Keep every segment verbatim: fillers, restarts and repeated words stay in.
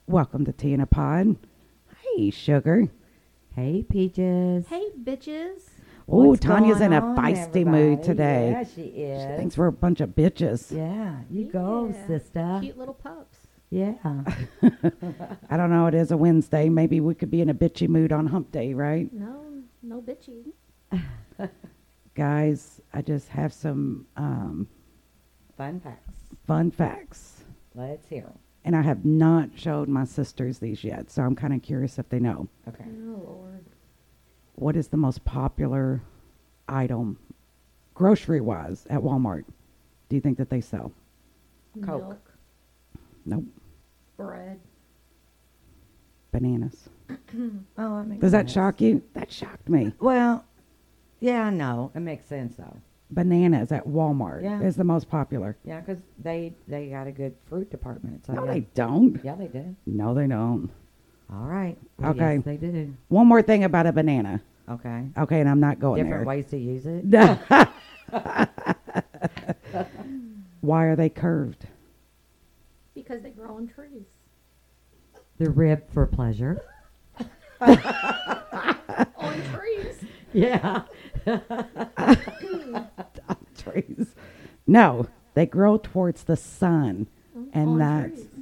Welcome to Tea in a Pod. Hey, Sugar. Hey, Peaches. Hey, bitches. Oh, What's Tanya's in going a on, feisty mood everybody? today. Yeah, she is. She thinks we're a bunch of bitches. Yeah, you go, Yeah. sister. Cute little pups. Yeah. I don't know. It is a Wednesday. Maybe we could be in a bitchy mood on hump day, right? No, no bitchy. Guys, I just have some um, Fun facts. fun facts. Let's hear 'em. And I have not showed my sisters these yet, so I'm kind of curious if they know. Okay. Oh, Lord. What is the most popular item, grocery-wise, at Walmart? Do you think that they sell? Coke. Milk, Nope. bread. Bananas. Oh, that makes Does that sense. shock you? That shocked me. Well, yeah, I know. It makes sense, though. Bananas at Walmart Yeah. is the most popular. Yeah, 'cause they, they got a good fruit department. So No, yeah. they don't. Yeah, they do. No, they don't. All right. Well, Okay. Yes, they do. One more thing about a banana. Okay. Okay, and I'm not going Different ways to use it. there. Why are they curved? Because they grow on trees. The rib for pleasure. On trees. Yeah. Trees. No, they grow towards the sun. And on that's trees.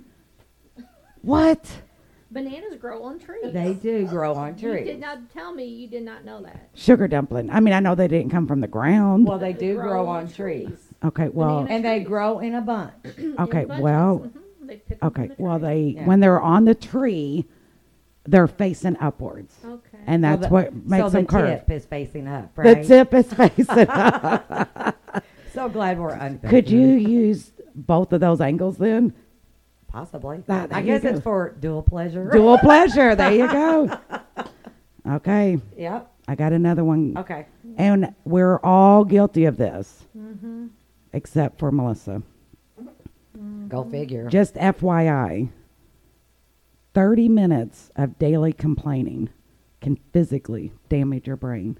what? Bananas grow on trees. They do grow on You trees. did not tell me you did not know that. Sugar dumpling. I mean, I know they didn't come from the ground. Well, they do Grow grow on on trees. Okay, well, Banana- And they trees. grow in a bunch. okay, In bunches. well, Mhm. They pick 'em okay, from the well, tree. they Yeah. when they're on the tree, they're facing upwards, Okay. and Well, that's the- what makes so them the curve. tip is facing up, The right? tip is facing up. So glad we're unfacing. Could you use both of those angles then? Possibly. That- there I you guess go. it's for dual pleasure. Dual pleasure. There you go. Okay, Yep. I got another one. Okay. And we're all guilty of this, Mm-hmm. except for Melissa. Go figure. Just F Y I, thirty minutes of daily complaining can physically damage your brain.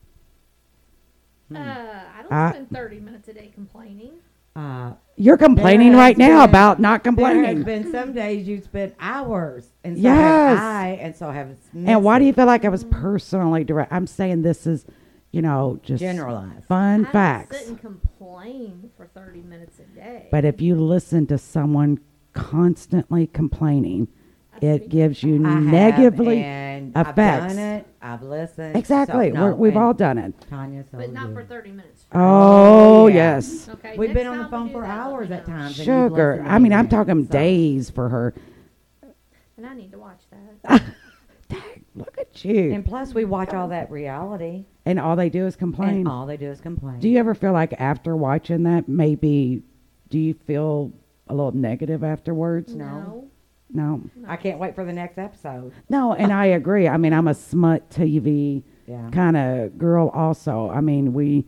Uh, I don't I- spend thirty minutes a day complaining. uh, You're complaining There right has now been- about not there complaining. has been some days you spent hours, and so Yes. have I, and so have And why do you Missy. feel like I was personally direct? I'm saying this is, you know, just Generalize. fun I don't sit facts. and complain for thirty minutes a day. But if you listen to someone constantly complaining, I it speak- gives you I have, negatively. and affects. I've done it. I've listened. Exactly. So, no, We're, we've and all done it. Tanya, so but not do. for thirty minutes. Oh, Oh, yeah. yes. Okay. We've next been on the time we phone do for that, let me hours at know. times. and you've Sugar. listened to I mean, me I'm rant, talking so. days for her. And I need to watch that. Dang, look at you. And plus, we watch all that reality, And all they do is complain. and all they do is complain. Do you ever feel like after watching that, maybe, do you feel a little negative afterwards? No. No. no. I can't wait for the next episode. No, and I agree. I mean, I'm a smut T V Yeah. kind of girl also. I mean, we,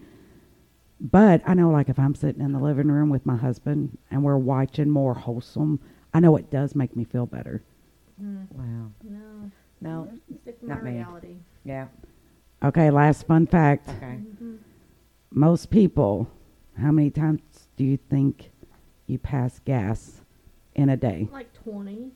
but I know like if I'm sitting in the living room with my husband and we're watching more wholesome, I know it does make me feel better. Mm, Wow. no. No. Stick to my Not me. reality. Yeah. Okay, last fun fact. Okay. Mhm. Most people, how many times do you think you pass gas in a day? Like twenty.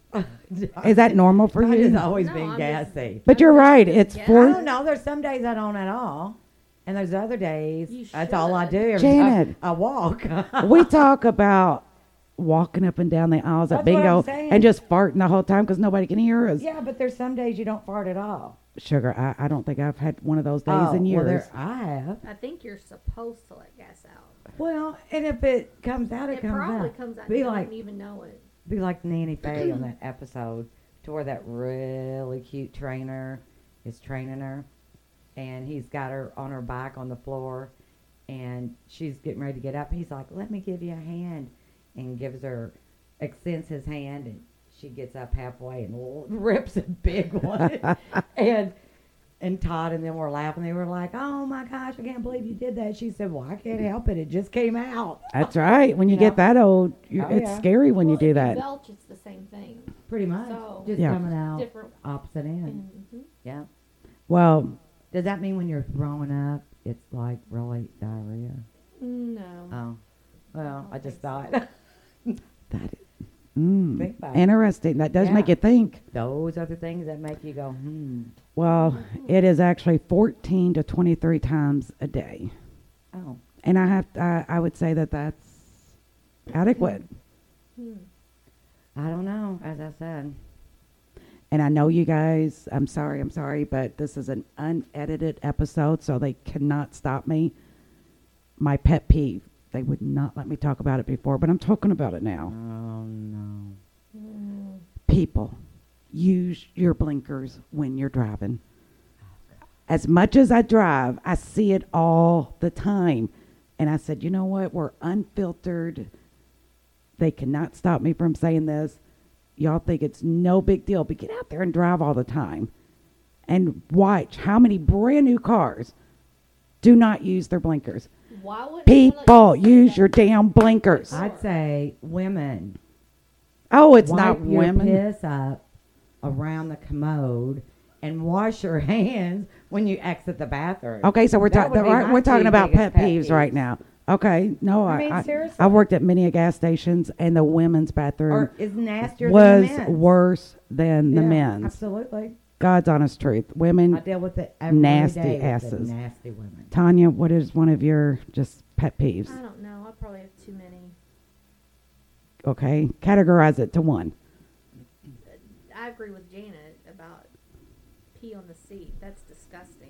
Is that normal for Tanya's you? always No, been I'm just- gassy. But you're right. It's Yeah. I four. don't know. There's some days I don't at all, and there's other days You that's all I should. do. Every- Janet. I, I walk. We talk about walking up and down the aisles at That's what I'm bingo saying. and just farting the whole time because nobody can hear us. Yeah, but there's some days you don't fart at all. Sugar, I, I don't think I've had one of those days oh, in well, years. there, I have. I think you're supposed to let gas out. Well, and if it comes out, it, It comes probably out. comes out. Be You like, don't even know it. be like Nanny Faye on that episode, to where that really cute trainer is training her, and he's got her on her back on the floor, and she's getting ready to get up. He's like, "Let me give you a hand," and gives her, extends his hand, and she gets up halfway and l- rips a big one, and. And Todd and them were laughing. They were like, "Oh my gosh, I can't believe you did that." She said, "Well, I can't help it. It just came out." That's right. When you You get know? that old, you, Oh, it's yeah. scary when you Well, do if that. belch, it's the same thing. Pretty much, So- just Yeah. coming out Different. opposite end. Mhm. Yeah. Well, Does that mean when you're throwing up, it's like really diarrhea? No. Oh, well, I don't just think thought. so. that Mm, Think about it. interesting. That does make Yeah. you think. Those are the things that make you go, hmm. Well, it is actually fourteen to twenty-three times a day. Oh, And I have, I, I would say that that's adequate. Hmm. I don't know. As I said, And I know you guys, I'm sorry, I'm sorry, but this is an unedited episode, so they cannot stop me. My pet peeve. They would not let me talk about it before, but I'm talking about it oh now. no. Mm. People, use your blinkers when you're driving. As much as I drive, I see it all the time. And I said, you know what? We're unfiltered. They cannot stop me from saying this. Y'all think it's no big deal, but get out there and drive all the time. And watch how many brand new cars do not use their blinkers. Why would People, use your damn blinkers. I'd say women. Oh, it's wipe not your women. piss up around the commode and wash your hands when you exit the bathroom. Okay, so we're That talking would be my we're talking two about pet biggest peeves right now. Okay, no, I I mean, I, seriously. I worked at many gas stations, and the women's bathroom Or is nastier was than the men's. worse than the Yeah, men's. Absolutely. God's honest truth. I Women, deal with it every Nasty day with the asses. nasty women. Tanya, what is one of your just pet peeves? I don't know. I probably have too many. Okay, categorize it to one. I agree with Janet about pee on the seat. That's disgusting.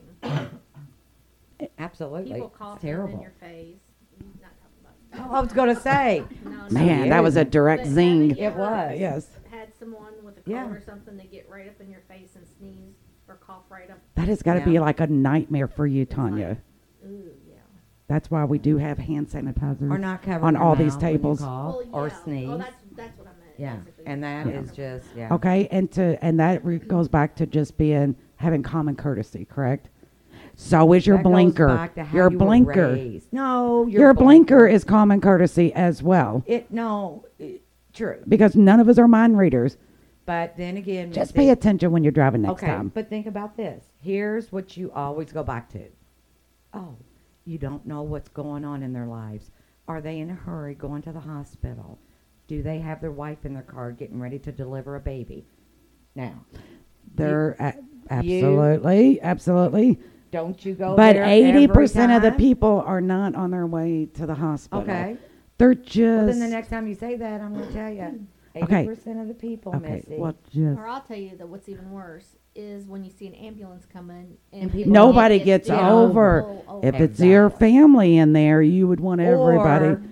Absolutely. People It's coughing terrible. in your face. You're not talking about Oh, I was going to say. No, no. Man, that was a direct But zing. haven't you It ever was. Yes, Had someone with a cold Yeah. or something that get right up in your face and sneeze or cough right up. that has got to Yeah. be like a nightmare for you, It's like- Tanya. Ooh, yeah. That's why we do have hand sanitizers. Or not covering On your all these mouth when you tables. cough Well, or yeah. sneeze. Oh, that's that's what I meant. yeah. basically. And that is Yeah. just, yeah. Okay, and to and that re- goes back to just being having common courtesy, correct? So is your That goes blinker. back to how Your you were blinker. raised. No, Your, blinker is common courtesy as well, It no, it, true. because none of us are mind readers. But then again, Just Missy- pay attention when you're driving next okay, time. but think about this. Here's what you always go back to. Oh, you don't know what's going on in their lives. Are they in a hurry going to the hospital? Do they have their wife in their car getting ready to deliver a baby? Now, They're a- absolutely, absolutely. don't you go But there eighty every percent of the time? people are not on their way to the hospital. Okay. They're just Well, then the next time you say that, I'm going to tell you. Okay. eighty percent of the people, okay. Missy. Well, just Or I'll tell you that what's even worse is when you see an ambulance coming and, And people- Nobody it's gets still over. full over. if it's your Exactly. family in there, you would want everybody. Or,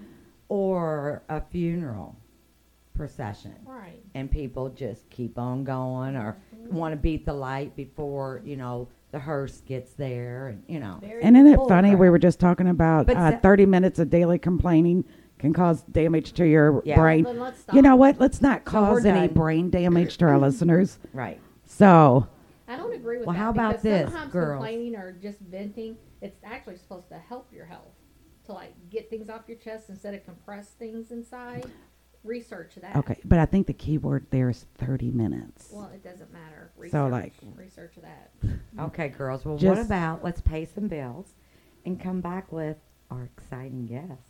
or a funeral procession. Right. And people just keep on going or want to beat the light before, you know, the hearse gets there. And, you know. Very And isn't it Bull funny? We crap. were just talking about But uh, sa- thirty minutes of daily complaining can cause damage to your Yeah. brain. Then let's stop. You know what? Let's not So we're cause any done. brain damage to our listeners. Right. So, I don't agree with Well, that. how about because this, sometimes girls? complaining or just venting, it's actually supposed to help your health. To like get things off your chest instead of compress things inside. Research that. okay. But I think the key word there is thirty minutes. Well, it doesn't matter. Research, So, like- research that. Okay, girls. Well, what Just- about let's pay some bills and come back with our exciting guest.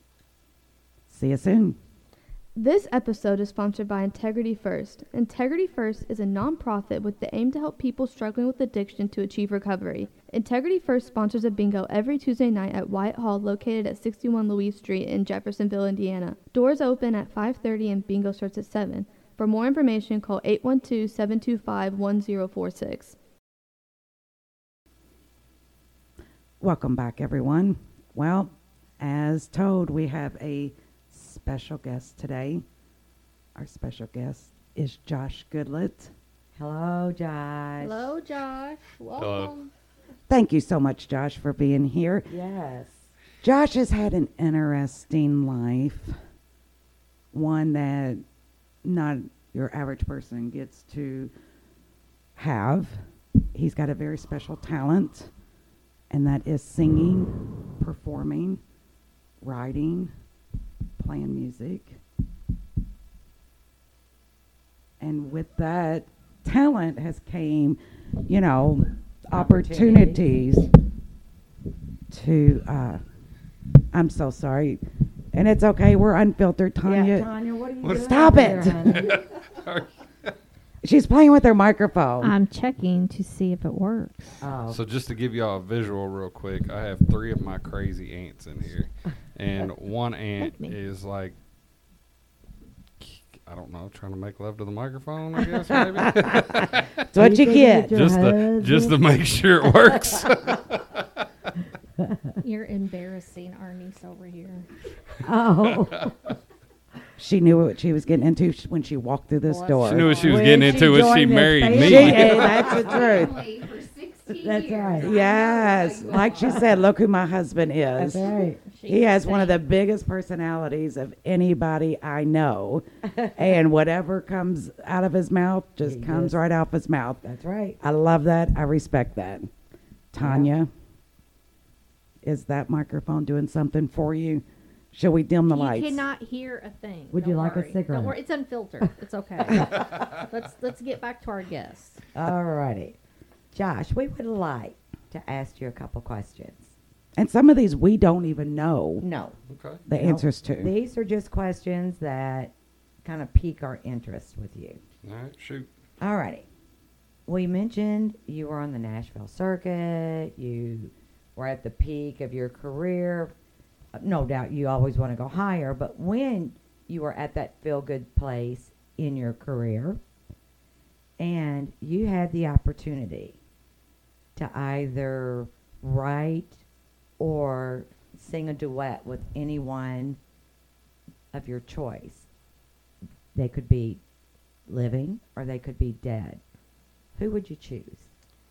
See you soon. This episode is sponsored by Integrity First. Integrity First is a nonprofit with the aim to help people struggling with addiction to achieve recovery. Integrity First sponsors a bingo every Tuesday night at Wyatt Hall, located at sixty-one Louise Street in Jeffersonville, Indiana. Doors open at five thirty and bingo starts at seven. For more information, call eight one two, seven two five, one zero four six. Welcome back, everyone. Well, as told, we have a special guest today. Our special guest is Josh Goodlett. Hello, Josh. Hello, Josh. Welcome. Thank you so much, Josh, for being here. Yes. Josh has had an interesting life, one that not your average person gets to have. He's got a very special talent, and that is singing, performing, writing, playing music. And with that talent has came, you know, opportunities to, uh, I'm so sorry. And it's okay. We're unfiltered, Yeah, Tanya. Tanya, what are you What- doing? Stop over it. there, honey? She's playing with her microphone. I'm checking to see if it works. Oh, So just to give y'all a visual real quick, I have three of my crazy ants in here. And one ant me. is like, I don't know, trying to make love to the microphone, I guess, maybe. That's what you get. just to just to make sure it works. You're embarrassing our niece over here. oh. She knew what she was getting into sh- when she walked through this Bless door. She knew what she was When getting she into when she joined this married family. me. She, hey, that's the truth. For sixteen That's right. Yes. Like she said, look who my husband is. That's right. He has one of the biggest personalities of anybody I know. And whatever comes out of his mouth just He comes is. right out of his mouth. That's right. I love that. I respect that. Tanya, is that microphone doing something for you? Shall we dim the You lights? cannot hear a thing. Would Don't you like a worry. cigarette? Don't worry. It's unfiltered. It's okay. let's let's get back to our guests. All righty. Josh, we would like to ask you a couple questions. And some of these we don't even know No. Okay. the No. answers to. These are just questions that kind of pique our interest with you. All right, shoot. All righty. We mentioned you were on the Nashville circuit. You were at the peak of your career. Uh, No doubt you always want to go higher, but when you were at that feel-good place in your career and you had the opportunity to either write or sing a duet with anyone of your choice, they could be living or they could be dead, who would you choose?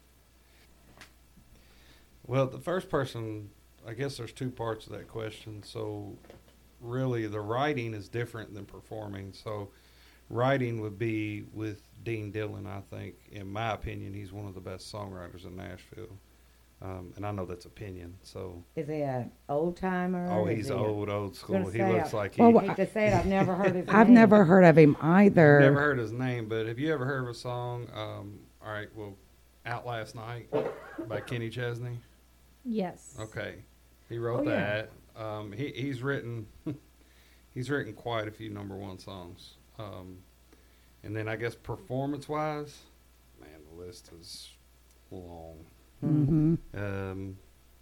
Well, the first person, I guess there's two parts of that question. So, really, the writing is different than performing. So, writing would be with Dean Dillon, I think. In my opinion, he's one of the best songwriters in Nashville. Um, and I know that's opinion. So, Is he an old timer? oh, Is he's he a- old, old school. gonna He say, looks I- like he. Well, I hate to say it, I've never heard his I've name. never heard of him either. Never heard his name, but have you ever heard of a song? Um, all right, well, Out Last Night by Kenny Chesney. Yes. Okay, he wrote Oh, yeah. that. Um, he he's written he's written quite a few number one songs. Um, and then I guess performance wise, man, the list is long. Mm-hmm. Um,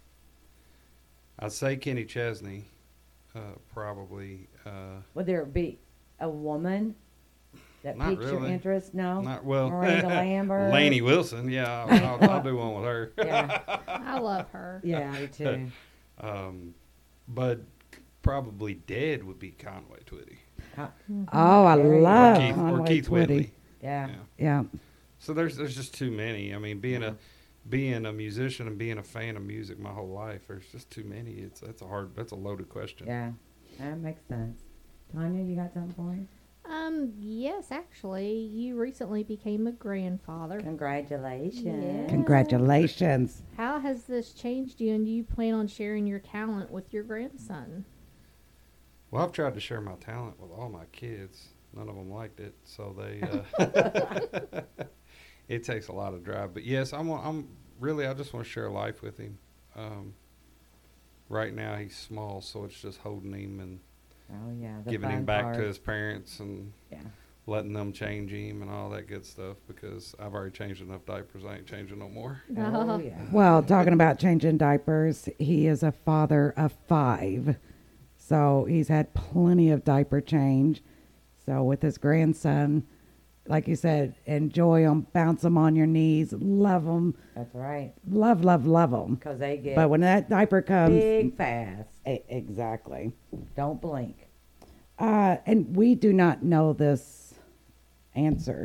I'd say Kenny Chesney, uh, probably. Uh, Would there be a woman that Not piques your really. interest? No. not well. Miranda Lambert. Laney Wilson, yeah, I'll, I'll, I'll do one with her. Yeah. I love her. Yeah, me too. Um, but probably dead would be Conway Twitty Oh, I There you go. love or Keith, or Conway Keith Twitty. Whitley. Yeah. Yeah. Yeah. So there's there's just too many. I mean, being a being a musician and being a fan of music my whole life, there's just too many. It's that's a hard that's a loaded question. Yeah. That makes sense. Tanya, you got something for me? Um. Yes, actually, you recently became a grandfather. Congratulations. Yeah. Congratulations. How has this changed you, and do you plan on sharing your talent with your grandson? Well, I've tried to share my talent with all my kids. None of them liked it, so they. Uh, it takes a lot of drive, but yes, I'm. I'm really. I just want to share life with him. Um, right now, he's small, so it's just holding him and Oh, yeah. The giving him fun back part. to his parents and Yeah. letting them change him and all that good stuff because I've already changed enough diapers. I ain't changing no more. Oh, yeah. Well, talking about changing diapers, he is a father of five. So he's had plenty of diaper change. So with his grandson, like you said, enjoy them, bounce them on your knees, love them, That's right. love, love, love them. Because they get But when that diaper comes, big fast. E- exactly. Don't blink. Uh, and we do not know this answer.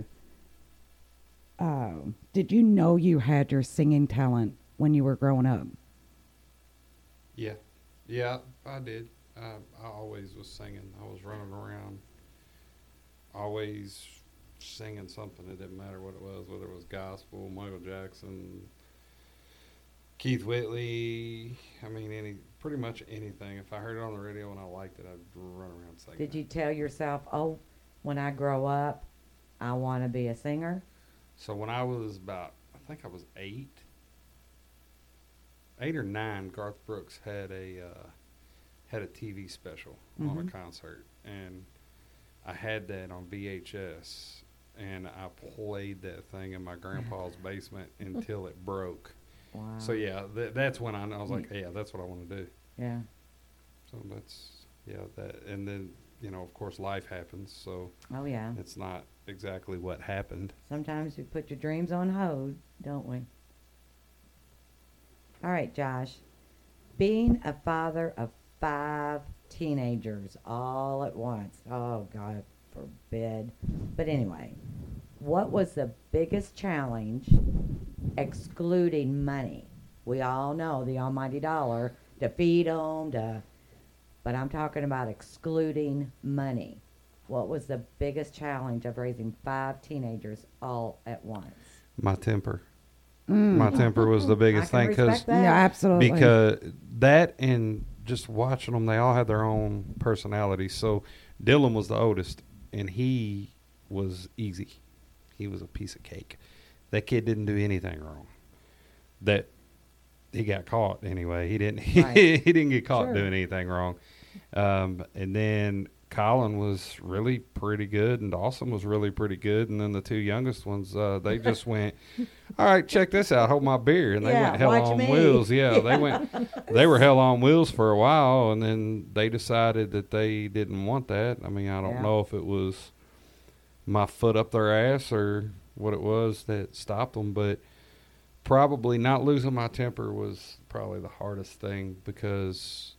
Um, did you know you had your singing talent when you were growing up? Yeah, yeah, I did. I, I always was singing. I was running around, always singing something. It didn't matter what it was, whether it was gospel, Michael Jackson, Keith Whitley. I mean, any pretty much anything. If I heard it on the radio and I liked it, I'd run around singing. Did it. you tell yourself, oh, when I grow up, I want to be a singer? So when I was about, I think I was eight, eight or nine, Garth Brooks had a uh, had a T V special Mhm. on a concert, and I had that on V H S, and I played that thing in my grandpa's basement until it broke. Wow. So yeah, th- that's when I, kn- I was like, yeah, that's what I want to do. Yeah. So that's yeah that, and then you know, of course, life happens, so Oh yeah. it's not exactly what happened. Sometimes we put your dreams on hold, don't we? All right, Josh. Being a father of five teenagers all at once. Oh, God forbid. But anyway, what was the biggest challenge excluding money? We all know the almighty dollar to feed them, to, but I'm talking about excluding money. What was the biggest challenge of raising five teenagers all at once? My temper, Mm. my temper was the biggest I can thing because respect that. Yeah, absolutely. because that and just watching them, they all had their own personalities. So Dylan was the oldest, and he was easy. He was a piece of cake. That kid didn't do anything wrong. That he got caught anyway. He didn't. Right. he didn't get caught Sure. doing anything wrong. Um, and then Colin was really pretty good, and Dawson was really pretty good. And then the two youngest ones, uh, they just went, "All right, check this out. Hold my beer." And they Yeah, went hell watch on me. wheels. Yeah, they went. They were hell on wheels for a while, and then they decided that they didn't want that. I mean, I don't Yeah. know if it was my foot up their ass or what it was that stopped them, but probably not losing my temper was probably the hardest thing because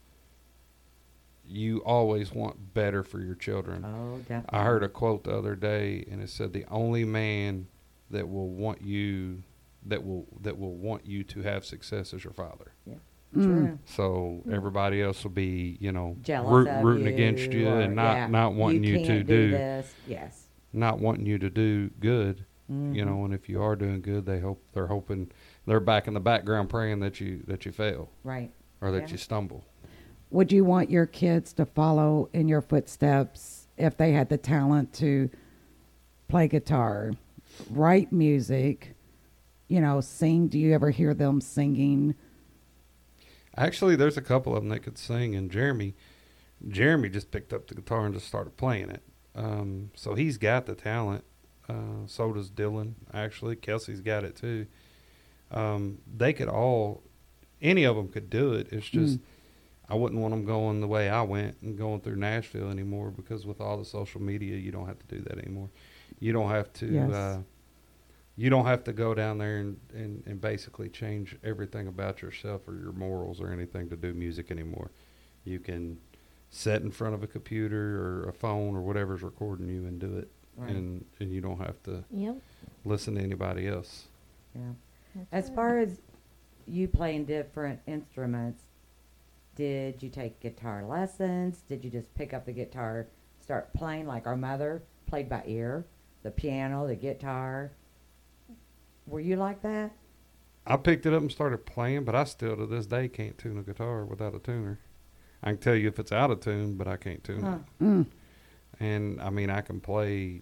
you always want better for your children. Oh, definitely. I heard a quote the other day, and it said, "The only man that will want you that will that will want you to have success is your father." Mm. True. So everybody else will be, you know, Jealous root, of rooting you against you or- and not yeah, not wanting you, you to can't do, this. Yes. not wanting you to do good. Mhm. You know, and if you are doing good, they hope they're hoping they're back in the background praying that you that you fail Right. or that Yeah. you stumble. Would you want your kids to follow in your footsteps if they had the talent to play guitar, write music, you know, sing? Do you ever hear them singing? Actually, there's a couple of them that could sing, and Jeremy, Jeremy just picked up the guitar and just started playing it. Um, so he's got the talent. Uh, so does Dylan. Actually, Kelsey's got it too. Um, they could all, any of them could do it. It's just Mm. I wouldn't want them going the way I went and going through Nashville anymore because with all the social media, you don't have to do that anymore. You don't have to. Yes. Uh, you don't have to go down there and, and, and basically change everything about yourself or your morals or anything to do music anymore. You can sit in front of a computer or a phone or whatever's recording you and do it, Right. and and you don't have to Yep. listen to anybody else. Yeah. That's As right. far as you playing different instruments, did you take guitar lessons? Did you just pick up the guitar, start playing like our mother played by ear, the piano, the guitar? Were you like that? I picked it up and started playing, but I still to this day can't tune a guitar without a tuner. I can tell you if it's out of tune, but I can't tune Huh. it. Mm. And I mean, I can play.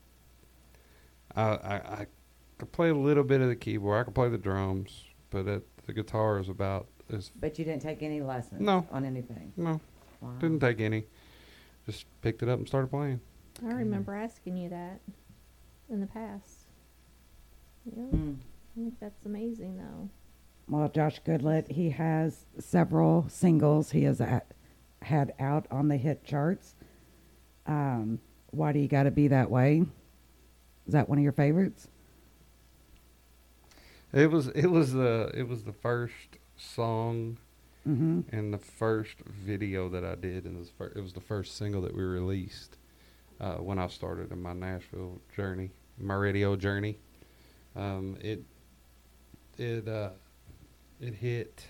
I I I can play a little bit of the keyboard. I can play the drums, but it, the guitar is about is But you didn't take any lessons No. on anything? no, Wow. didn't take any. Just picked it up and started playing. I remember asking you that in the past. Yeah. Mm. I think that's amazing, though. Well, Josh Goodlett, he has several singles he has at, had out on the hit charts. Um, Why Do You Gotta Be That Way? Is that one of your favorites? It was it was the it was the first song Mm-hmm. and the first video that I did, and it was, fir- it was the first single that we released uh, when I started in my Nashville journey, my radio journey. Um, it it uh, it hit.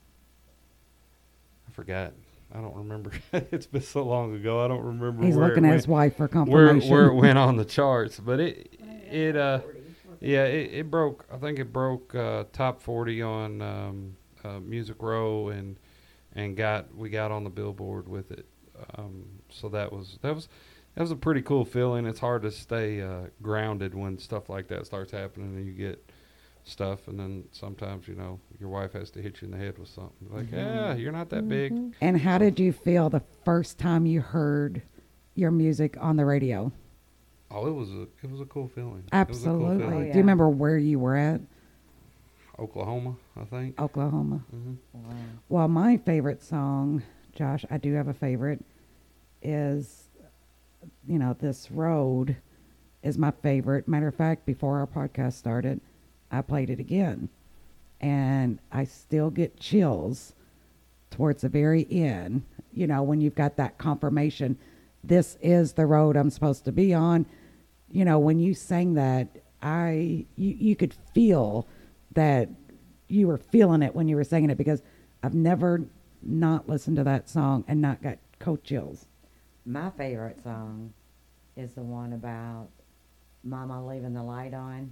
I forgot. I don't remember. It's been so long ago. I don't remember. He's where looking it at went, his wife for where confirmation. where it went on the charts, but it it uh yeah it, it broke. I think it broke uh, top forty on um, uh, Music Row and and got we got on the Billboard with it. Um, so that was that was that was a pretty cool feeling. It's hard to stay uh, grounded when stuff like that starts happening and you get stuff, and then sometimes, you know, your wife has to hit you in the head with something. Like, Mhm. yeah, you're not that big. Mhm. And how did you feel the first time you heard your music on the radio? Oh, it was a it was a cool feeling. Absolutely. It was a cool Oh, feeling. yeah. Do you remember where you were at? Oklahoma, I think. Oklahoma. hmm Wow. Well, my favorite song, Josh, I do have a favorite, is, you know, This Road is my favorite. Matter of fact, before our podcast started, I played it again. And I still get chills towards the very end, you know, when you've got that confirmation, this is the road I'm supposed to be on. You know, when you sang that, I you, you could feel that you were feeling it when you were singing it, because I've never not listened to that song and not got cold chills. My favorite song is the one about Mama leaving the light on.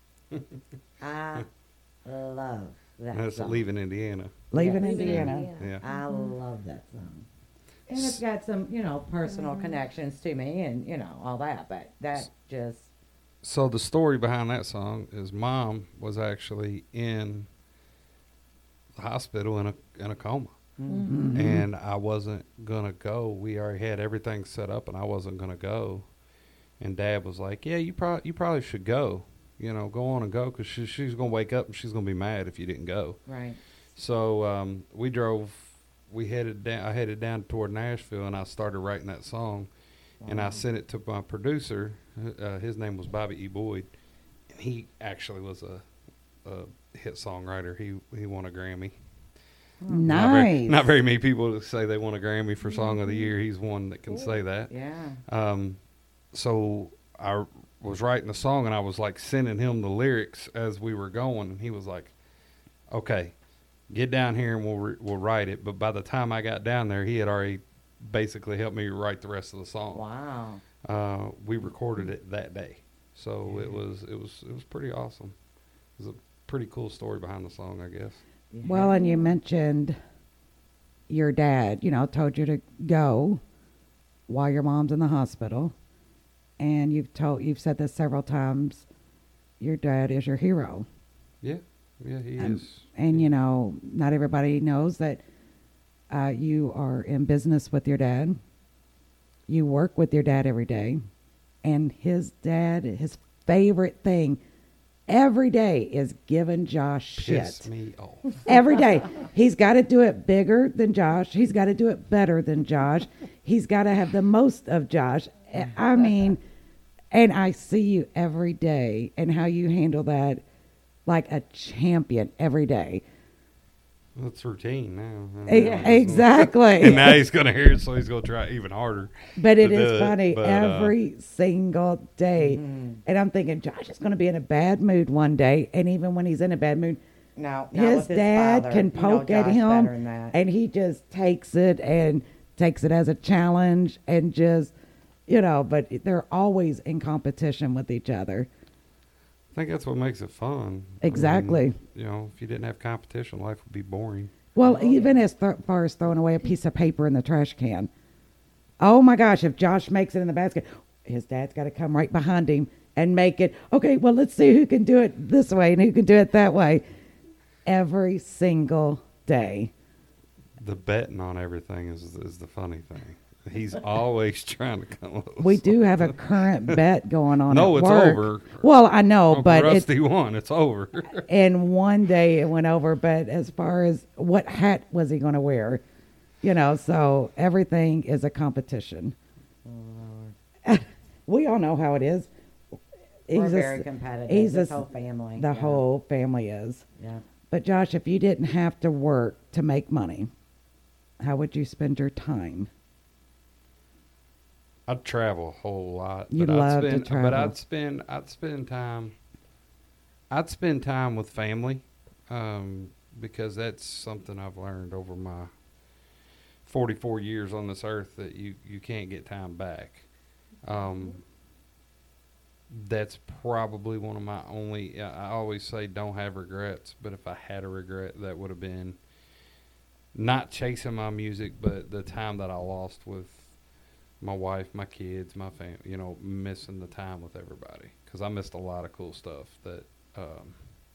I love that That's song. Leaving Indiana. Leaving Yeah. Indiana. Yeah. I love that song. And it's got some, you know, personal connections to me and, you know, all that, but that just, So the story behind that song is Mom was actually in the hospital in a in a coma. mm, Mhm. And I wasn't gonna go. We already had everything set up, and I wasn't gonna go. And Dad was like, "Yeah, you probably you probably should go. You know, go on and go, because she, she's gonna wake up and she's gonna be mad if you didn't go." right. So um, we drove. We headed down. I headed down toward Nashville, and I started writing that song. And I Wow. sent it to my producer. Uh, his name was Bobby E. Boyd, and he actually was a, a hit songwriter. He he won a Grammy. Not very, Nice. not very many people say they won a Grammy for Song of the Year. He's one that can say that. Yeah. Um, so I was writing the song, and I was like sending him the lyrics as we were going, and he was like, "Okay, get down here and we'll re- we'll write it." But by the time I got down there, he had already basically helped me write the rest of the song. Wow. Uh, we recorded it that day, so it was it was it was pretty awesome. It was a pretty cool story behind the song, I guess. Yeah. Well, and you mentioned your dad, you know, told you to go while your mom's in the hospital. And you've told you've said this several times. Your dad is your hero. Yeah, yeah, he Um, is. And you know, not everybody knows that uh, you are in business with your dad. You work with your dad every day. And his dad, his favorite thing every day is giving Josh Piss shit. me off. Every day. He's got to do it bigger than Josh. He's got to do it better than Josh. He's got to have the most of Josh. I mean, and I see you every day and how you handle that like a champion every day. That's routine now. E- Yeah. Exactly. And now he's gonna hear it, so he's gonna try even harder. But it to do is it, funny but, uh, every single day. Mhm. And I'm thinking Josh is going to be in a bad mood one day. And even when he's in a bad mood, No, not his with his dad father. can You know poke at Josh him, better than that. and he just takes it and takes it as a challenge and just, you know, but they're always in competition with each other. I think that's what makes it fun. I Exactly. mean, you know, if you didn't have competition, life would be boring. Well, Oh, even yeah. as th- far as throwing away a piece of paper in the trash can. Oh my gosh, if Josh makes it in the basket, his dad's got to come right behind him and make it. Okay, well, let's see who can do it this way and who can do it that way. Every single day. The betting on everything is is the funny thing. He's always trying to come up with We do something. have a current bet going on No, at it's work. over. Well, I know, Uncle but it's, Rusty won. It's over. and one day it went over, but as far as what hat was he going to wear, you know, so everything is a competition. We all know how it is. We're He's a- very competitive. he's this a- whole family. The yeah. whole family is. Yeah. But Josh, if you didn't have to work to make money, how would you spend your time? I'd travel a whole lot. You'd but I'd love to spend, But travel. I'd spend I'd spend time. I'd spend time with family, um, because that's something I've learned over my forty-four years on this earth, that you you can't get time back. Um, that's probably one of my only. I always say don't have regrets, but if I had a regret, that would have been not chasing my music, but the time that I lost with my wife, my kids, my family, you know, missing the time with everybody. Because I missed a lot of cool stuff that um,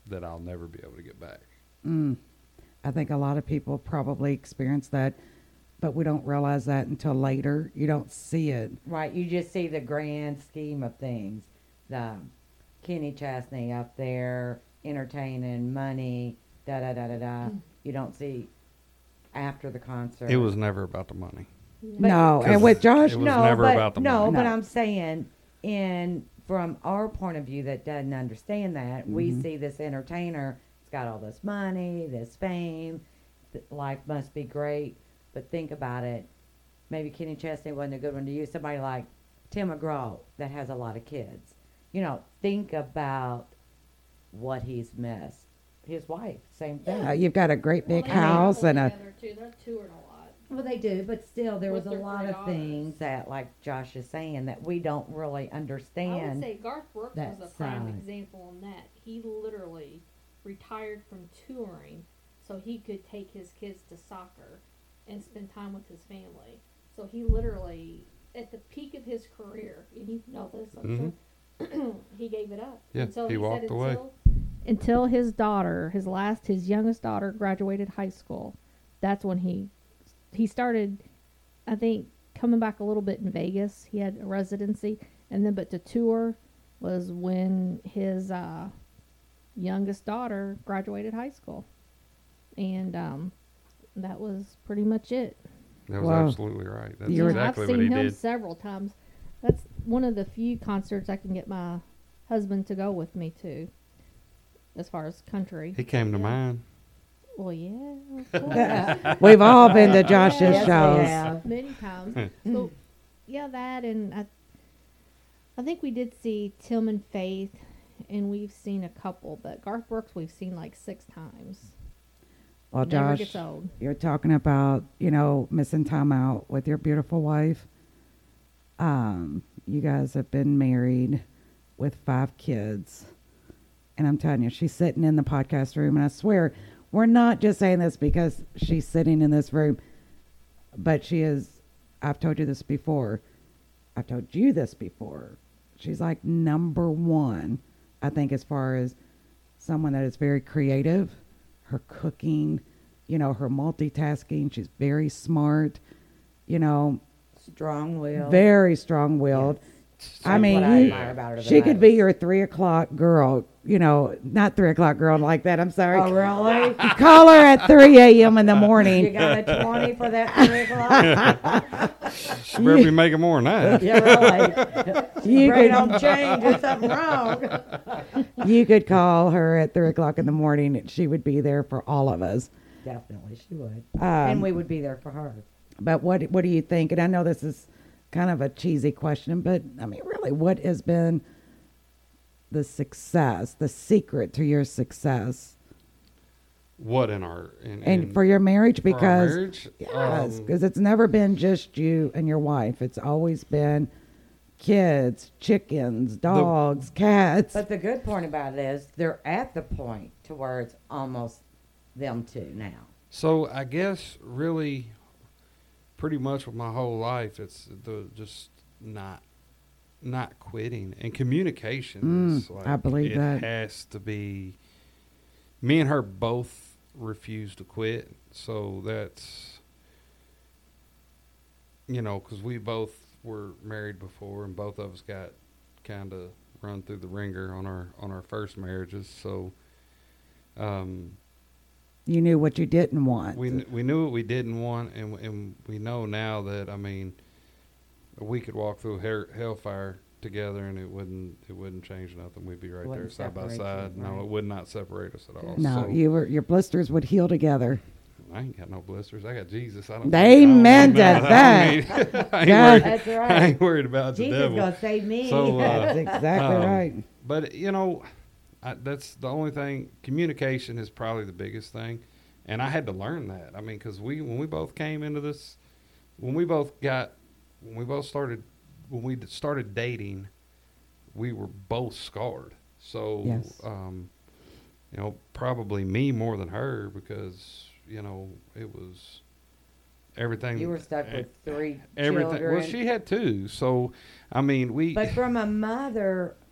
that I'll never be able to get back. Mm. I think a lot of people probably experience that, but we don't realize that until later. You don't see it. Right, you just see the grand scheme of things. The Kenny Chesney up there entertaining, money, da da da da da. You don't see after the concert. It was never about the money. No, Because and with Josh, it was no, never but, about the no, money. but No. I'm saying, in from our point of view that doesn't understand that, we Mhm. see this entertainer. He's got all this money, this fame. th- Life must be great. But think about it. Maybe Kenny Chesney wasn't a good one to use. Somebody like Tim McGraw that has a lot of kids. You know, think about what he's missed. His wife, same thing. uh, you've got a great big Well, they house travel and a. together, too. They're touring a lot. Well, they do, but still, there With was a their lot three of daughters. things that, like Josh is saying, that we don't really I would understand. say Garth Brooks that was a prime side. example on that. He literally retired from touring so he could take his kids to soccer and spend time with his family. So he literally, at the peak of his career, and you know this, I'm sure, he gave it up. Yeah, until he walked said away. Until, until his daughter, his last, his youngest daughter, graduated high school. That's when he he started, I think, coming back a little bit in Vegas. He had a residency, and then but to tour was when his uh, youngest daughter graduated high school, and um, that was pretty much it. That was Wow. absolutely right. That's You're- exactly I've what seen he him did. several times. That's one of the few concerts I can get my husband to go with me to, as far as country. He came to Yeah. mine. Well, yeah, of course. We've all been to Josh's Yes, we shows. have. many times. So, yeah, that and I, I think we did see Tim and Faith, and we've seen a couple, but Garth Brooks we've seen like six times. Well, Never Josh, gets old. you're talking about, you know, missing time out with your beautiful wife. Um, you guys have been married with five kids. And I'm telling you, she's sitting in the podcast room, and I swear, we're not just saying this because she's sitting in this room, but she is, I've told you this before. I've told you this before. She's like number one, I think, as far as someone that is very creative, her cooking, you know, her multitasking. She's very smart, you know, Strong will. very strong-willed. I That's mean, what I you- admire about her the she could be most. your three o'clock girl, you know, not three o'clock girl like that. I'm sorry. Oh, really? Call her at three a.m. in the You morning. got a twenty for that three o'clock? She better be making more than that. Yeah, really. You Brain could, don't change. There's something wrong. you could call her at three o'clock in the morning, and she would be there for all of us. Definitely, she would. Um, and we would be there for her. But what what do you think? And I know this is kind of a cheesy question, but I mean, really, what has been the success, the secret to your success, What in our in, and in- for your marriage? for our Because marriage? yes, Um, because it's never been just you and your wife. It's always been kids, chickens, dogs, cats. But the good point about it is they're at the point to where it's almost them two now. So I guess really, pretty much with my whole life, it's the just not not quitting and communication. Mm, is like, I believe it that. has to be. Me and her both refuse to quit, so that's you know because we both were married before, and both of us got kind of run through the ringer on our on our first marriages. So. Um, you knew what you didn't want. We kn- we knew what we didn't want, and w- and we know now that I mean, we could walk through hell, hellfire together, and it wouldn't it wouldn't change nothing. We'd be right there Wouldn't side by separate side. you, No, right. it would not separate us at all. no, So, you were your blisters would heal together. I ain't got no blisters. I got Jesus. I don't. Amen I don't to need- that. I, don't need- I ain't God. worried, That's I right. ain't worried about the Jesus devil. gonna save me. So, uh, That's exactly um, right. But you know, I, that's the only thing. Communication is probably the biggest thing, and I had to learn that. I mean, because we when we both came into this, when we both got, when we both started, when we started dating, we were both scarred. So, Yes. um, you know, probably me more than her because you know it was everything. You were stuck with three everything. children. Well, she had two, so I mean, we. But from a mother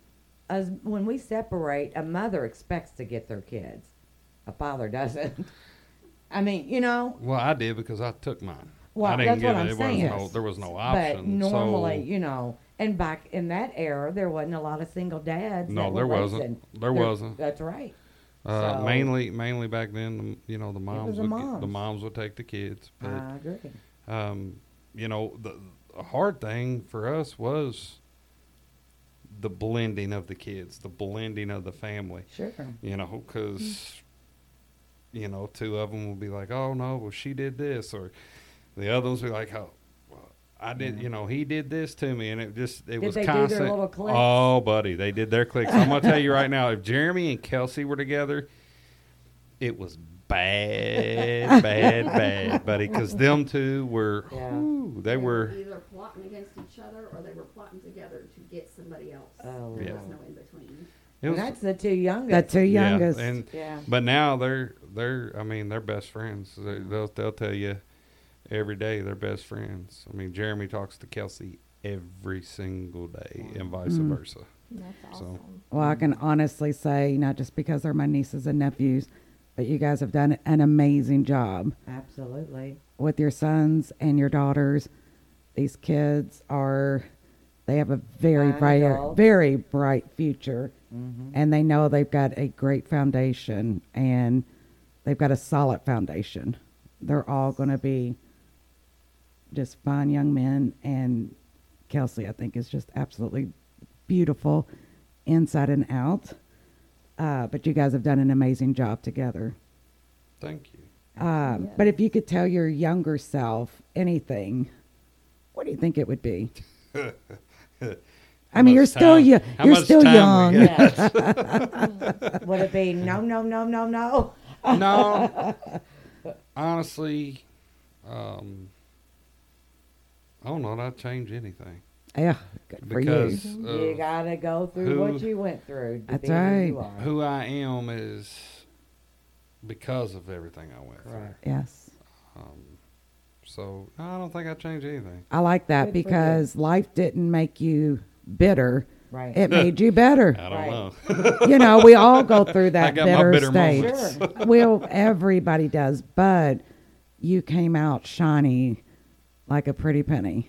as when we separate, a mother expects to get their kids. A father doesn't. I mean, you know. Well, I did because I took mine. Well, I didn't that's get what it. I'm It saying. wasn't no, there was no option. But normally, so, you know, and back in that era, there wasn't a lot of single dads. No, that there were wasn't. raising There their- wasn't. That's right. uh, so- mainly, mainly back then, the, you know, the moms was the would get- the moms. moms would take the kids. But I agree. um, you know, the, the hard thing for us was the blending of the kids, the blending of the family. Sure. You know, because you know, two of them will be like, "Oh no, well she did this," or the other ones will be like, "Oh, well, I did." Yeah. You know, he did this to me, and it just it Did was they do their constant. little clicks? Oh, buddy, they did their clicks. I'm gonna tell you right now, if Jeremy and Kelsey were together, it was bad, bad, bad, buddy. Because them two were, Yeah. whew, they were. either plotting against each other or they were plotting together to get somebody else. Oh, there Yeah. was no in between. It And was, that's the two youngest. The two yeah, youngest. and yeah. but now they're they're. I mean, they're best friends. They, they'll they'll tell you every day they're best friends. I mean, Jeremy talks to Kelsey every single day, and vice Mm. versa. That's So- awesome. Well, I can honestly say, not just because they're my nieces and nephews, but you guys have done an amazing job Absolutely. with your sons and your daughters. These kids are, they have a very Fine bright, adults. very bright future, Mm-hmm. and they know they've got a great foundation, and they've got a solid foundation. They're all going to be just fine young men, and Kelsey, I think, is just absolutely beautiful inside and out. Uh, but you guys have done an amazing job together. Thank you. Um, Yeah. But if you could tell your younger self anything, what do you think it would be? I How mean, you're much still time- young. how You're much still time we young. got? Yeah. Would it be no, no, no, no, no? No, honestly, um, I don't know. I'd change anything Yeah, good for because you. of You gotta go through who- what you went through. To That's be who you right. are. who I am is because of everything I went Correct. Yes. through. Um, so no, I don't think I'd change anything. I like that Good for you. because life didn't make you bitter. Right. It made you better. I don't Right. know. You know, we all go through I that got my bitter, bitter stage. moments. Sure. Well, everybody does, but you came out shiny like a pretty penny.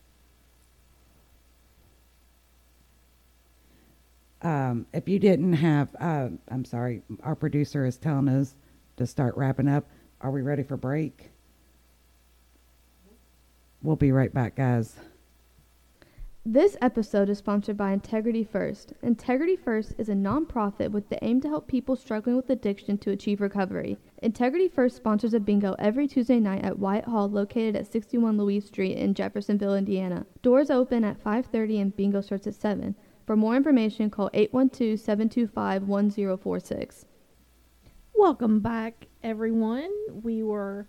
Um, if you didn't have, uh, I'm sorry, our producer is telling us to start wrapping up. Are we ready for break? We'll be right back, guys. This episode is sponsored by Integrity First. Integrity First is a nonprofit with the aim to help people struggling with addiction to achieve recovery. Integrity First sponsors a bingo every Tuesday night at Wyatt Hall, located at sixty-one Louise Street in Jeffersonville, Indiana. Doors open at five thirty and bingo starts at seven. For more information, call eight one two, seven two five, one zero four six. Welcome back, everyone. We were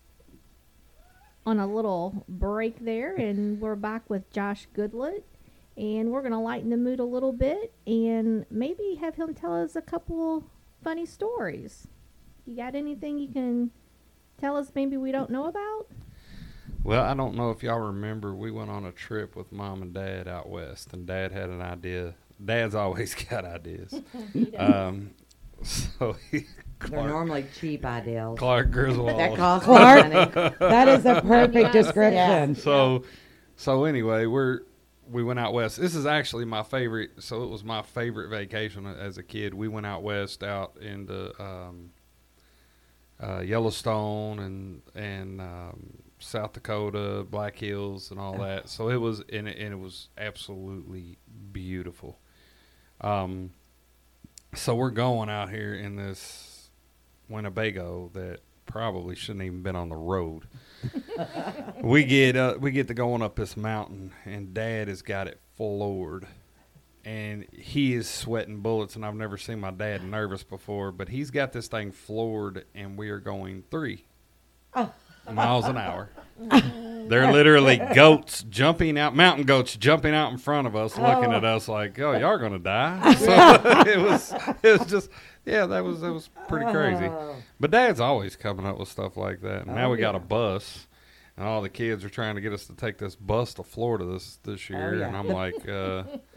on a little break there, and we're back with Josh Goodlett, and we're going to lighten the mood a little bit and maybe have him tell us a couple funny stories. You got anything you can tell us maybe we don't know about? Well, I don't know if y'all remember, we went on a trip with mom and dad out west, and dad had an idea. Dad's always got ideas. um, so he, They're Clark, normally cheap ideals. Clark Griswold. That costs Clark. money. That is a perfect Yes. description. So, so anyway, we're we went out west. This is actually my favorite. So it was my favorite vacation as a kid. We went out west, out into um, uh, Yellowstone and and um, South Dakota, Black Hills, and all that. So it was and it, and it was absolutely beautiful. Um, so we're going out here in this Winnebago that probably shouldn't even been on the road. we get uh, we get to going up this mountain, and Dad has got it floored, and he is sweating bullets. And I've never seen my dad nervous before, but he's got this thing floored, and we are going three miles an hour. They're literally goats jumping out, mountain goats jumping out in front of us, looking at us like, "Oh, y'all are gonna die." So it was, it was just, yeah, that was that was pretty crazy. Oh. But Dad's always coming up with stuff like that. And now Oh, we got a yeah. bus, and all the kids are trying to get us to take this bus to Florida this this year. yeah. And I'm like, uh,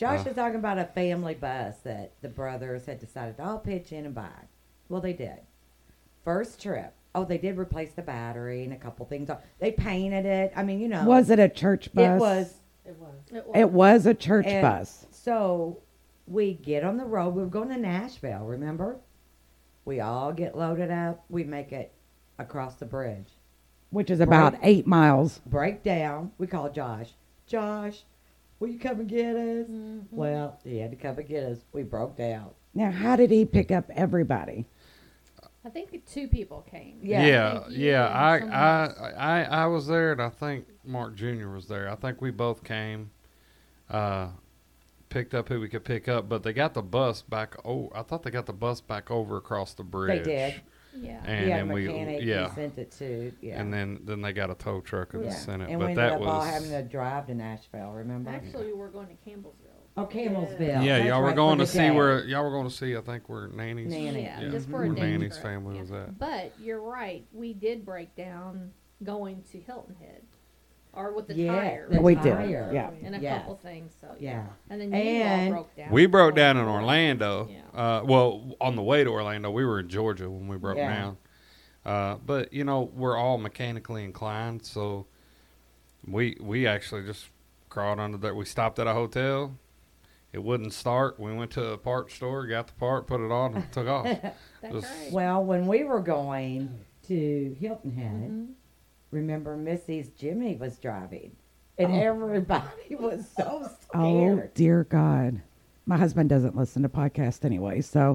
Josh Huh? is talking about a family bus that the brothers had decided to all pitch in and buy. Well, they did. First trip. Oh, they did replace the battery and a couple things. They painted it. I mean, you know. Was it a church bus? It was. It was. It was. It was a church And bus. So we get on the road. We were going to Nashville, remember? We all get loaded up. We make it across the bridge. Which is about eight miles. Break down. We call Josh. Josh, will you come and get us? Mhm. Well, he had to come and get us. We broke down. Now, how did he pick up everybody? I think two people came. Yeah. yeah, I think you yeah. and I, someone I, else. I, I was there, and I think Mark Junior was there. I think we both came, uh, picked up who we could pick up, but they got the bus back. Oh, I thought they got the bus back over across the bridge. They did. Yeah. And he had a then we, mechanic. yeah, He sent it to. Yeah. and then then they got a tow truck and yeah. sent it. And but we that ended up all was having to drive to Nashville. Remember? Actually, we're going to Campbellsville. Oh, Campbellsville. yeah. That's Y'all were right, going for to the see day. where y'all were going to see. I think where Nanny's. Nanny. Yeah, Yeah. just for Where a day Nanny's trip. family Yeah. was at. But you're right. We did break down going to Hilton Head, or with the Yeah, tire. the We did, tire. yeah. And a Yes. couple things. So Yeah. And then you And all broke down. We broke down in going forward. Orlando. Yeah. Uh, well, on the way to Orlando, we were in Georgia when we broke Yeah. down. Uh, but you know, we're all mechanically inclined, so we we actually just crawled under there. We stopped at a hotel. It wouldn't start. We went to a parts store, got the part, put it on, and took off. That's Just- right. Well, when we were going to Hilton Head, Mhm. remember Missy's Jimmy was driving, and Oh. everybody was so Oh, scared. dear God. My husband doesn't listen to podcasts anyway, so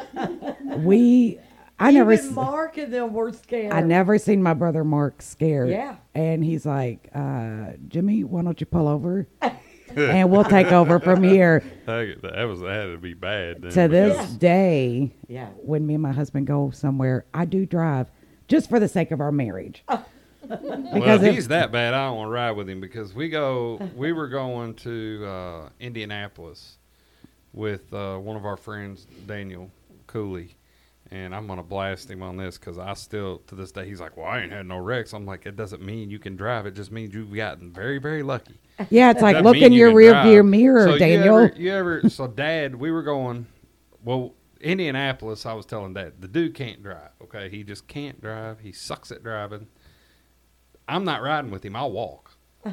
we, I never, Even s- Mark and them were scared. I never seen my brother Mark scared. Yeah. And he's like, uh, Jimmy, why don't you pull over? And we'll take over from here. Heck, that was that had to be bad. Then, To this because- day, Yeah. when me and my husband go somewhere, I do drive just for the sake of our marriage. Well, Because if if- he's that bad, I don't want to ride with him because we go. We were going to uh, Indianapolis with uh, one of our friends, Daniel Cooley, and I'm gonna blast him on this because I still, to this day, he's like, "Well, I ain't had no wrecks." I'm like, "It doesn't mean you can drive. It just means you've gotten very, very lucky." Yeah, it's like Doesn't look mean in you your can rear drive. view mirror, So Daniel. You ever, you ever? So, Dad, we were going. Well, Indianapolis. I was telling Dad, the dude can't drive. Okay, he just can't drive. He sucks at driving. I'm not riding with him. I'll walk.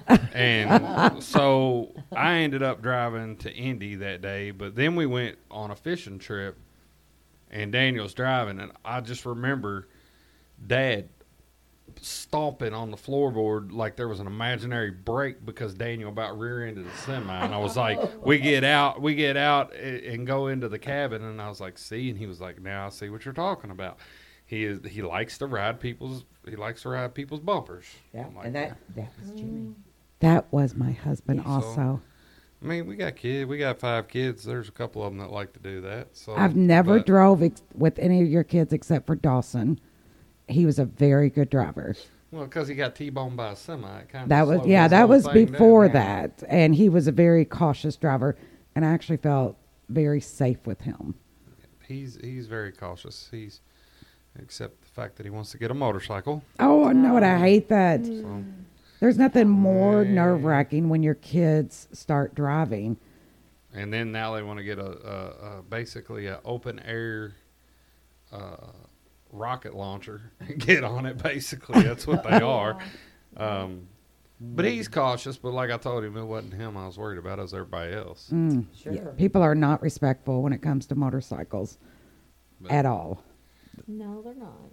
And so I ended up driving to Indy that day, but then we went on a fishing trip, and Daniel's driving, and I just remember Dad stomping on the floorboard like there was an imaginary brake because Daniel about rear-ended the semi, and I was like, we get out, we get out a- and go into the cabin, and I was like, see, and he was like, now I see what you're talking about. He is he likes to ride people's he likes to ride people's bumpers. Yeah. I'm like, And that that was Jimmy. That was my husband Yeah, so- also. I mean, we got kids. We got five kids. There's a couple of them that like to do that. So I've never but- drove ex- with any of your kids except for Dawson. He was a very good driver. Well, because he got T-boned by a semi. It kind That was yeah, that was before that, and he was a very cautious driver, and I actually felt very safe with him. He's he's very cautious. He's except the fact that he wants to get a motorcycle. Oh no, and I hate that. So There's nothing more Yeah. nerve wracking when your kids start driving. and then now they want to get a, a, a basically a open air uh, rocket launcher and get on it. Basically, that's what they are. Um, but he's cautious. But like I told him, it wasn't him I was worried about. It was everybody else. Mm. Sure. Yeah, people are not respectful when it comes to motorcycles But- at all. No, they're not.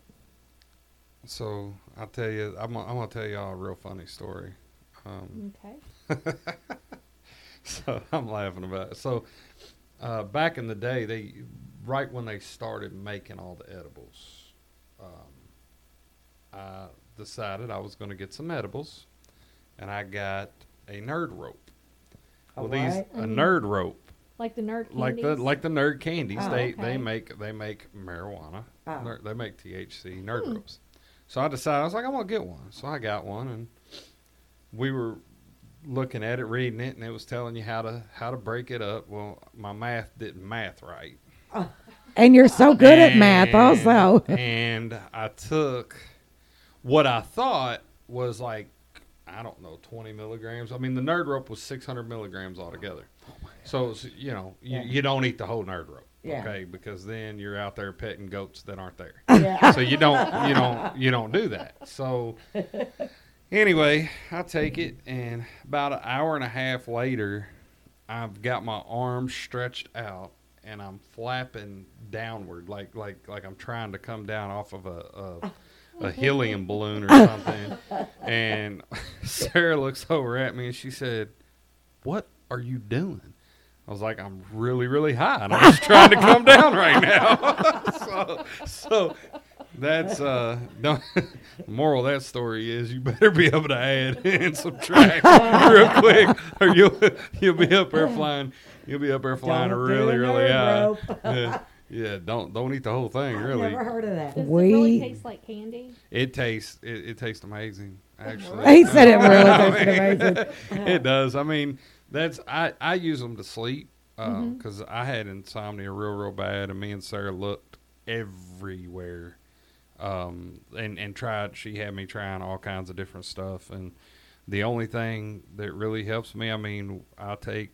So I'll tell you, I'm, gonna- I'm gonna tell y'all a real funny story. Um, Okay. so I'm laughing about it. So uh, back in the day, they right when they started making all the edibles, um, I decided I was going to get some edibles, and I got a nerd rope. A well, these what? a nerd rope, Like the nerd candies. like the like the nerd candies. Oh, they okay. they make they make marijuana. Oh. Ner- They make T H C nerd Hmm. ropes. So I decided I was like, I'm gonna get one. So I got one, and we were looking at it, reading it, and it was telling you how to how to break it up. Well, my math didn't math right. And you're so good at math, And- also. And I took what I thought was like, I don't know, twenty milligrams. I mean, the nerd rope was six hundred milligrams altogether. So, so, you know, you, Yeah. you don't eat the whole nerd rope, Yeah. okay? Because then you're out there petting goats that aren't there. Yeah. So you don't, you don't, you don't do that. So anyway, I take it, and about an hour and a half later, I've got my arms stretched out, and I'm flapping downward, like like like I'm trying to come down off of a a, a helium balloon or something. And Sarah looks over at me, and she said, "What are you doing?" I was like, "I'm really, really high, and I'm just trying to come down right now." so, so that's uh. Don't, the moral of that story is you better be able to add and subtract real quick, or you'll you'll be up there flying. You'll be up there flying Don't do really, the really nerd high. rope. Yeah, yeah, don't don't eat the whole thing. I've Really, never heard of that. Does We- it really taste like candy? it tastes it, it tastes amazing. Actually, He said it really I tasted mean, amazing. It does. I mean, that's I I use them to sleep Mhm. because I had insomnia real real bad, and me and Sarah looked everywhere, um, and and tried. She had me trying all kinds of different stuff, and the only thing that really helps me, I mean, I'll take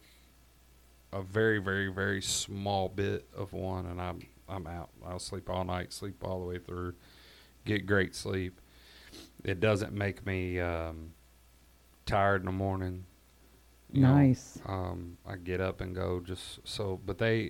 a very very very small bit of one, and I'm I'm out. I'll sleep all night, sleep all the way through, get great sleep. It doesn't make me um, tired in the morning. You know, Nice. um, I get up and go just so, but they,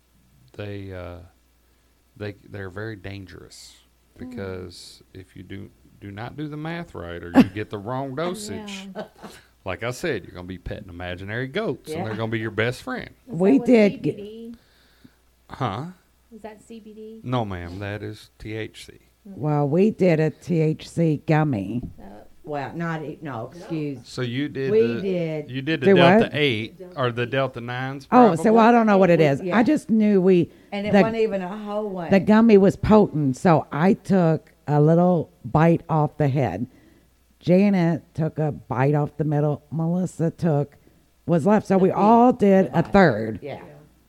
they, uh, they, they're very dangerous because if you do do not do the math right or you get the wrong dosage, Yeah. like I said, you're gonna be petting imaginary goats and Yeah. they're gonna be your best friend, Is We that with did get- C B D? huh? Is that C B D? No, ma'am, that is T H C. Well, we did a T H C gummy. Uh, Well, not e- no. Excuse. So you did We the, did. you did the Do Delta what? eight or the Delta nines. Oh, so well, I don't know what it We- is. yeah. I just knew we And it the, wasn't even a whole one. the gummy was potent, so I took a little bite off the head. Janet took a bite off the middle. Melissa took was left. So we all did a third. Yeah.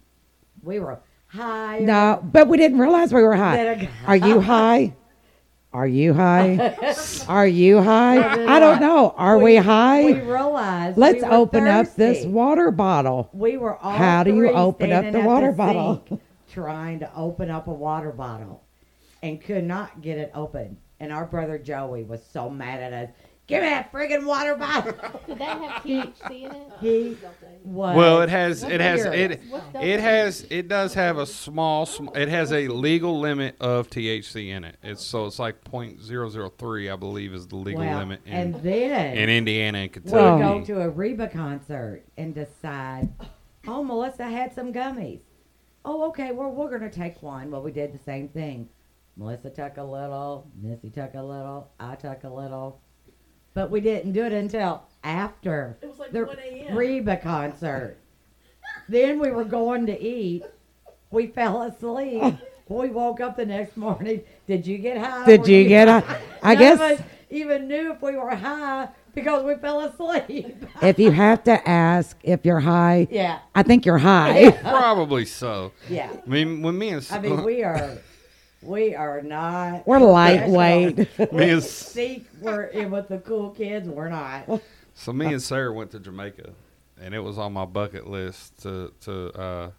We were high. No, but we didn't realize we were high. Then a- Are you high? Are you high? Are you high? I don't know. Are we We high? realized. Let's we were open up this thirsty. water bottle. We were all How do you three open up standing the at water bottle? sink trying to open up a water bottle and could not get it open. And our brother Joey was so mad at us. Give me that friggin' water bottle. did that have T H C in it? He was. Well, it has. What It has. furious. It. What's It Delta has. It does have a small. sm- It has a legal limit of T H C in it. It's so it's like point zero zero three, I believe, is the legal well, limit in and then in Indiana and we Kentucky. go to a Reba concert and decide, oh, Melissa had some gummies. Oh, okay, well, we're going to take one. Well, we did the same thing. Melissa took a little, Missy took a little, I took a little. But we didn't do it until after It was like the one a.m. Reba concert. Then we were going to eat. We fell asleep. We woke up the next morning. Did you get high? Did Were you get high? I None guess of us even knew if we were high because we fell asleep. if you have to ask if you're high, Yeah, I think you're high. Probably so. yeah. I mean, when me and I mean, we are, we are not. We're lightweight. me and Think we're in with the cool kids. We're not. so me and Sarah went to Jamaica, and it was on my bucket list to to uh,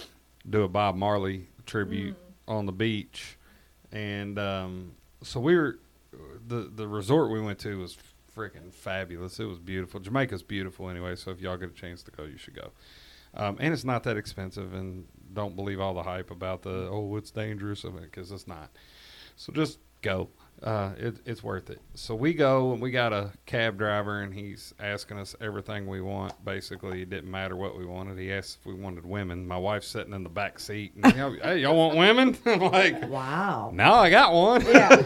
do a Bob Marley tribute on the beach, and um, so we were the the resort we went to was freaking fabulous. It was beautiful. Jamaica's beautiful anyway, so if y'all get a chance to go, you should go. Um, and it's not that expensive, and don't believe all the hype about the oh it's dangerous because it's not. So just go. Uh, it, it's worth it. So we go and we got a cab driver and he's asking us everything we want. Basically, it didn't matter what we wanted. He asked if we wanted women. My wife's sitting in the back seat. And, you know, hey, y'all want women? I'm like, Wow. no, I got one. Yeah.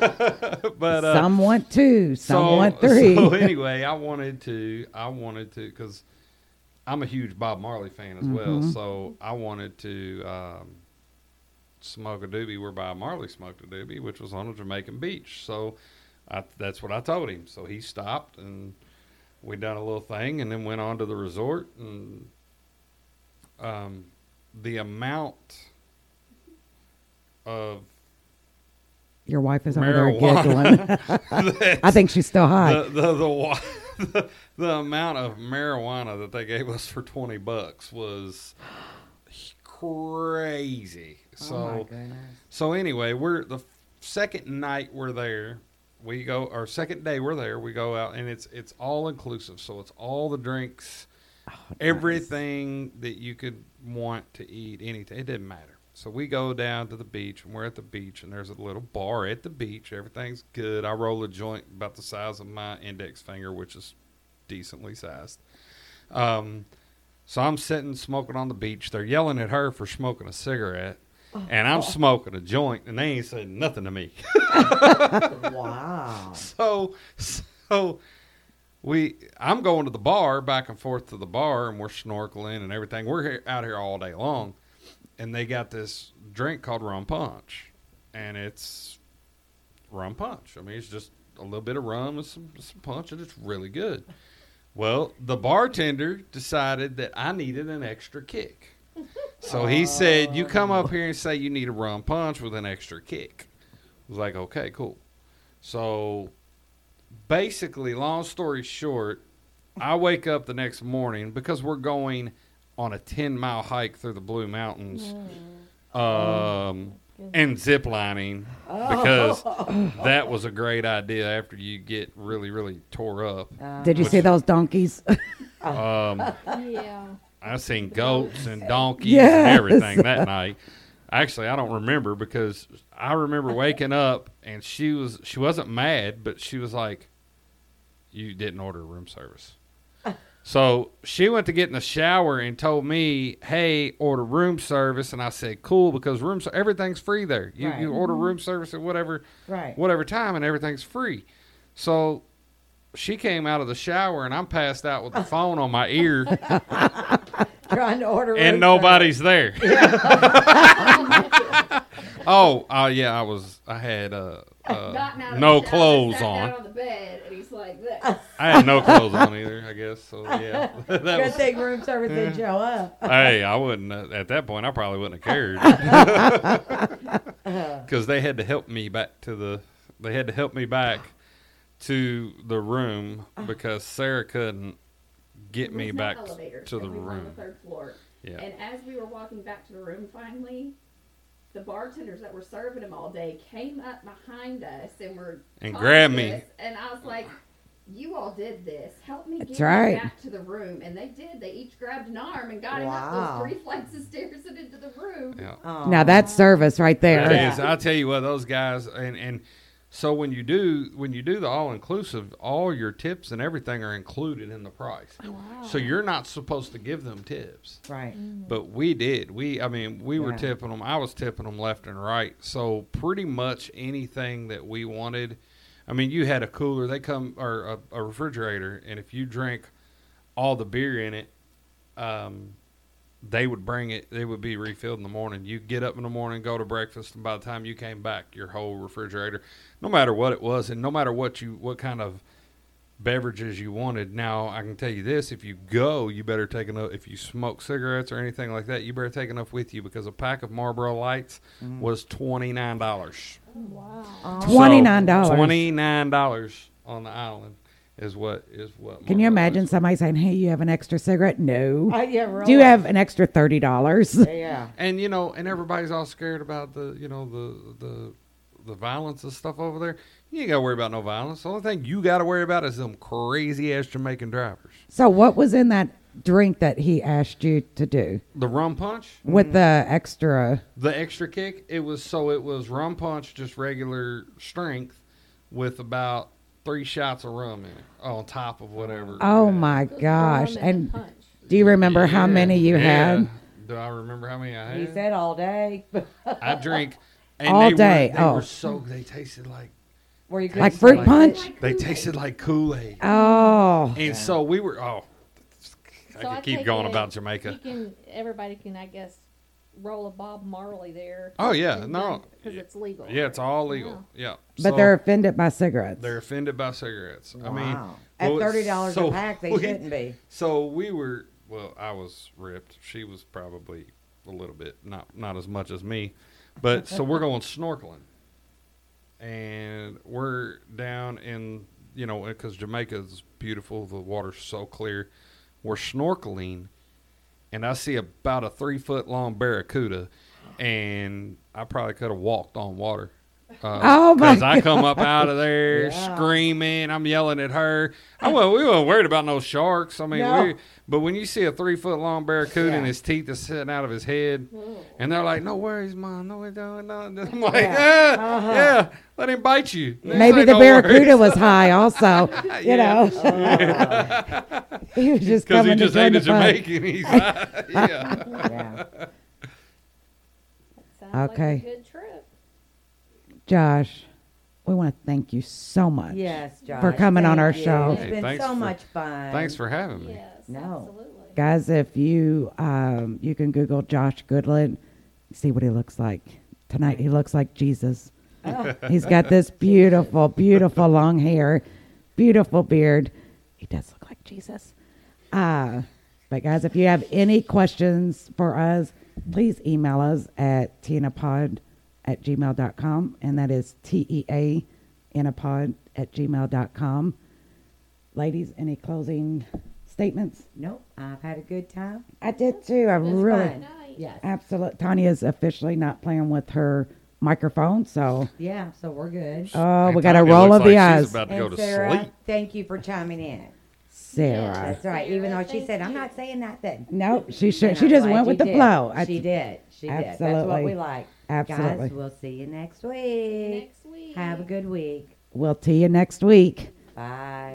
but uh, Some want two, some so, want three. So anyway, I wanted to. I wanted to because I'm a huge Bob Marley fan as well. Mhm. So I wanted to. Um, smoke a doobie where Bob Marley smoked a doobie, which was on a Jamaican beach. So I, that's what I told him. So he stopped and we done a little thing and then went on to the resort. And um, the amount of Your wife is over there marijuana giggling. I think she's still high. the the the, wa- the, the amount of marijuana that they gave us for twenty bucks was crazy. So, oh my goodness. so anyway, we're the second night we're there. We go, our second day we're there. We go out, and it's it's all inclusive. So it's all the drinks, Oh, nice. everything that you could want to eat, anything. It didn't matter. So we go down to the beach, and we're at the beach, and there's a little bar at the beach. Everything's good. I roll a joint about the size of my index finger, which is decently sized. Um, so I'm sitting smoking on the beach. They're yelling at her for smoking a cigarette, and I'm smoking a joint, and they ain't saying nothing to me. Wow. So, so we, I'm going to the bar, back and forth to the bar, and we're snorkeling and everything. We're here, out here all day long, and they got this drink called rum punch, and it's rum punch. I mean, it's just a little bit of rum and some, some punch, and it's really good. Well, the bartender decided that I needed an extra kick. So he said, you come up here and say you need a rum punch with an extra kick. I was like, okay, cool. So basically, long story short, I wake up the next morning because we're going on a ten-mile hike through the Blue Mountains um, and zip lining because that was a great idea after you get really, really tore up. Uh, Did you Which- see those donkeys? Um, Yeah. I seen goats and donkeys Yes. and everything that night. Actually, I don't remember because I remember waking up and she was she wasn't mad, but she was like, "You didn't order room service." So she went to get in the shower and told me, "Hey, order room service." And I said, "Cool," because room ser- everything's free there. You Right. you order room service at whatever Right. whatever time, and everything's free. So she came out of the shower, and I'm passed out with the phone on my ear. Trying to order room And nobody's there. oh, uh, yeah, I was. I had uh, uh, Gotten out of no the shower, clothes sat down on. on the bed, and he's like this. I had no clothes on either. I guess so. Yeah, that Good was. thing room service didn't show up. Hey, I wouldn't. Uh, at that point, I probably wouldn't have cared because they had to help me back to the. They had to help me back to the room because Sarah couldn't get There me was no back elevator, to the and we were on room. the third floor. Yeah. And as we were walking back to the room finally, the bartenders that were serving him all day came up behind us and were And talking grabbed to me. us, and I was like, "You all did this. Help me That's get right. me back to the room." And they did. They each grabbed an arm and got him Wow. up those three flights of stairs and into the room. Yeah. Oh. Now that's service right there. That Yeah. is, I'll tell you what, those guys and and so when you do when you do the all inclusive, all your tips and everything are included in the price. Wow. So you're not supposed to give them tips, Right. but we did. We, I mean, we were Yeah. tipping them. I was tipping them left and right. So pretty much anything that we wanted. I mean, you had a cooler. They come or a, a refrigerator, and if you drink all the beer in it, um, they would bring it. They would be refilled in the morning. You get up in the morning, go to breakfast, and by the time you came back, your whole refrigerator, no matter what it was, and no matter what you what kind of beverages you wanted. Now I can tell you this: if you go, you better take enough. If you smoke cigarettes or anything like that, you better take enough with you because a pack of Marlboro Lights was twenty nine dollars. Wow. Twenty-nine dollars. Twenty nine dollars on the island is what is what. Can you Marlboro imagine Lights somebody saying, "Hey, you have an extra cigarette?" No. Uh, yeah, really. Do you have an extra thirty dollars? Yeah. And you know, and everybody's all scared about the, you know, the the the violence and stuff over there. You ain't got to worry about no violence. The only thing you got to worry about is them crazy ass Jamaican drivers. So what was in that drink that he asked you to do The rum punch, with the extra? the extra kick. It was so it was rum punch, just regular strength, with about three shots of rum in it on top of whatever. Oh Yeah. my gosh! Rum And punch. do you remember how Yeah, many you yeah. had? Do I remember how many I He had? said all day. I drink. And All they day, Were, they oh. were so. They tasted like. Where you Like couldn't fruit taste punch? it. They tasted like Kool-Aid. Oh, And so we were. Oh, I So could I keep take going it about You Jamaica. can. Everybody can, I guess, roll a Bob Marley there. Oh yeah, no. because it's legal. Yeah, it's all legal. Yeah. but So they're offended by cigarettes. they're offended by cigarettes. I mean, Wow. At well, thirty dollars so a pack, they we- shouldn't be. So we were. Well, I was ripped. She was probably a little bit, not not as much as me, but so we're going snorkeling, and we're down in you know, because Jamaica's beautiful. The water's so clear. We're snorkeling, and I see about a three foot long barracuda, and I probably could have walked on water. Uh, Oh, my Because I come up out of there Yeah. screaming, I'm yelling at her. I well, we weren't worried about no sharks. I mean, No. we, but when you see a three foot long barracuda and Yeah. his teeth are sitting out of his head, and they're like, "No worries, mom. No, we don't. No." I'm like, Yeah. "Yeah, Uh-huh. yeah, let him bite you." This Maybe ain't the no barracuda worries. was high also. You Yeah. know, he was just Because he coming just to ate join a the fun. Jamaican. He's yeah. Yeah. Sounds Okay. Like a good trip. Josh, we want to thank you so much. Yes, Josh. For coming on thank our you. show. It's Hey, been thanks so for- much fun. Thanks for having me. Yes, No. absolutely. Guys, if you um, you can Google Josh Goodland, see what he looks like. Tonight he looks like Jesus. He's got this beautiful, beautiful long hair, beautiful beard. He does look like Jesus. Uh, but guys, if you have any questions for us, please email us at teanapod at gmail dot com, and that is T E A inapod at gmail dot com. Ladies, any closing statements? Nope, I've had a good time. I did too. I It was really, fun. Night. Yes. absolutely. Tanya's officially not playing with her microphone, so Yeah, so we're good. oh, And we got a Tanya roll looks of the like eyes. She's about to and go to Sarah, sleep. thank you for chiming in. Sarah. That's right. Sarah, Even though she thank said, I'm you. not saying nothing. Nope, she should. And She I'm just glad went with you the did. flow. I- She did. She did. That's what Absolutely. we like. Absolutely. Guys, we'll see you next week. Next week. Have a good week. We'll see you next week. Bye.